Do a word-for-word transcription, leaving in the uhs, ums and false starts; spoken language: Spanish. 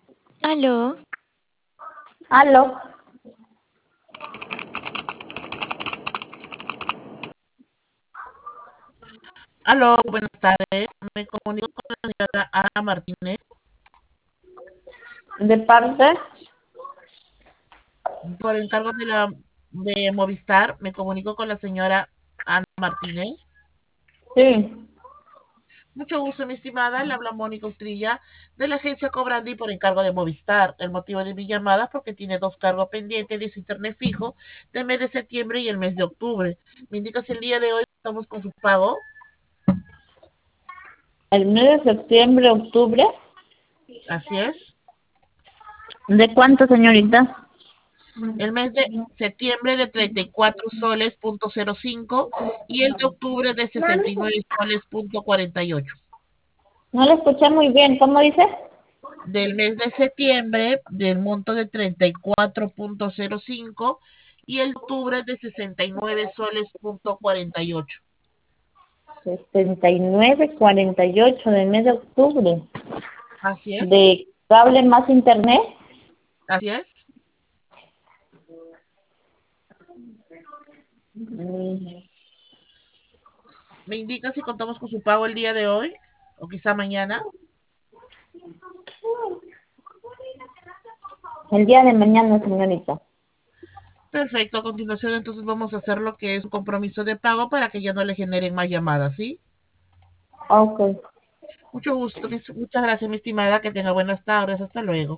Aló, Aló, Aló, buenas tardes. Me comunico con la señora Ana Martínez de parte, por encargo de la de Movistar. Me comunico con la señora Ana Martínez. sí. Mucho gusto, mi estimada. Le habla Mónica Utrilla de la agencia Cobrandi por encargo de Movistar. El motivo de mi llamada es porque tiene dos cargos pendientes de su internet fijo del mes de septiembre y el mes de octubre. Me indica si el día de hoy estamos con su pago. El mes de septiembre, octubre. Así es. ¿De cuánto, señorita? El mes de septiembre de treinta y cuatro soles punto cero cinco y el de octubre de sesenta y nueve soles punto cuarenta y ocho. No la escuché muy bien, ¿cómo dice? Del mes de septiembre del monto de treinta y cuatro punto cero cinco y el de octubre de sesenta y nueve soles punto cuarenta y ocho. Sesenta y nueve cuarenta y ocho del mes de octubre. Así es, ¿De cable más internet? así es. Mm, Me indica si contamos con su pago el día de hoy o quizá mañana. El día de mañana, señorita. Perfecto, a continuación entonces vamos a hacer lo que es un compromiso de pago para que ya no le generen más llamadas, ¿sí? Ok. Mucho gusto, muchas gracias, mi estimada. Que tenga buenas tardes. Hasta luego.